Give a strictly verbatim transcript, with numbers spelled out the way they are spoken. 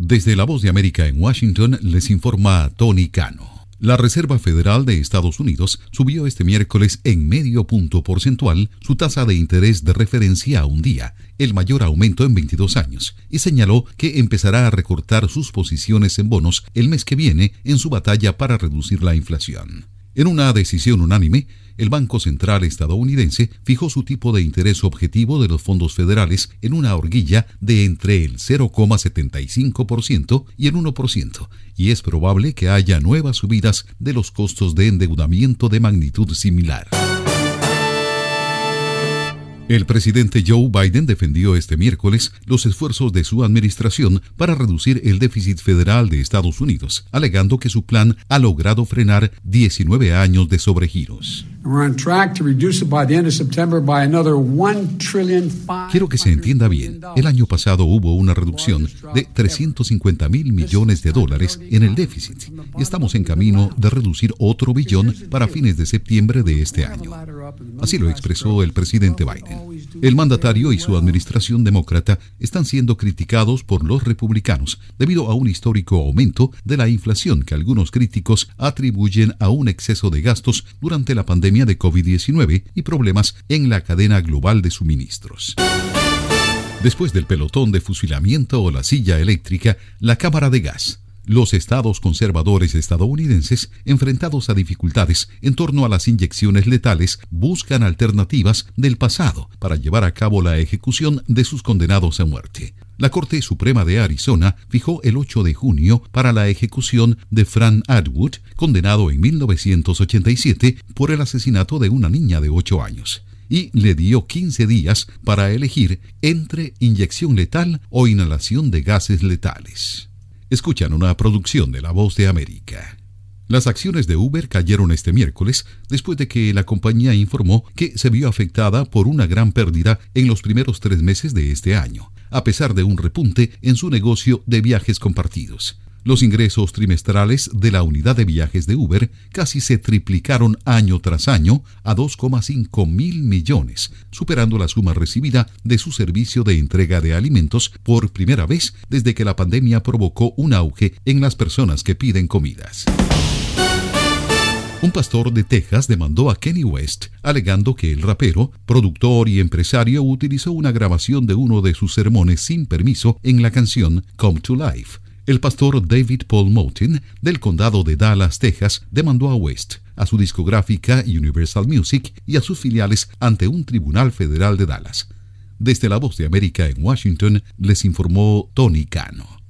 Desde La Voz de América en Washington les informa Tony Cano. La Reserva Federal de Estados Unidos subió este miércoles en medio punto porcentual su tasa de interés de referencia a un día, el mayor aumento en veintidós años, y señaló que empezará a recortar sus posiciones en bonos el mes que viene en su batalla para reducir la inflación. En una decisión unánime, el Banco Central estadounidense fijó su tipo de interés objetivo de los fondos federales en una horquilla de entre el cero coma setenta y cinco por ciento y el uno por ciento, y es probable que haya nuevas subidas de los costos de endeudamiento de magnitud similar. El presidente Joe Biden defendió este miércoles los esfuerzos de su administración para reducir el déficit federal de Estados Unidos, alegando que su plan ha logrado frenar diecinueve años de sobregiros. Quiero que se entienda bien, el año pasado hubo una reducción de trescientos cincuenta mil millones de dólares en el déficit y estamos en camino de reducir otro billón para fines de septiembre de este año. Así lo expresó el presidente Biden. El mandatario y su administración demócrata están siendo criticados por los republicanos debido a un histórico aumento de la inflación que algunos críticos atribuyen a un exceso de gastos durante la pandemia de COVID diecinueve y problemas en la cadena global de suministros. Después del pelotón de fusilamiento o la silla eléctrica, la cámara de gas. Los estados conservadores estadounidenses, enfrentados a dificultades en torno a las inyecciones letales, buscan alternativas del pasado para llevar a cabo la ejecución de sus condenados a muerte. La Corte Suprema de Arizona fijó el ocho de junio para la ejecución de Frank Atwood, condenado en mil novecientos ochenta y siete por el asesinato de una niña de ocho años. Y le dio quince días para elegir entre inyección letal o inhalación de gases letales. Escuchan una producción de La Voz de América. Las acciones de Uber cayeron este miércoles después de que la compañía informó que se vio afectada por una gran pérdida en los primeros tres meses de este año, a pesar de un repunte en su negocio de viajes compartidos. Los ingresos trimestrales de la unidad de viajes de Uber casi se triplicaron año tras año a dos coma cinco mil millones, superando la suma recibida de su servicio de entrega de alimentos por primera vez desde que la pandemia provocó un auge en las personas que piden comidas. Un pastor de Texas demandó a Kanye West, alegando que el rapero, productor y empresario utilizó una grabación de uno de sus sermones sin permiso en la canción Come to Life. El pastor David Paul Moten, del condado de Dallas, Texas, demandó a West, a su discográfica Universal Music y a sus filiales ante un tribunal federal de Dallas. Desde La Voz de América en Washington, les informó Tony Cano.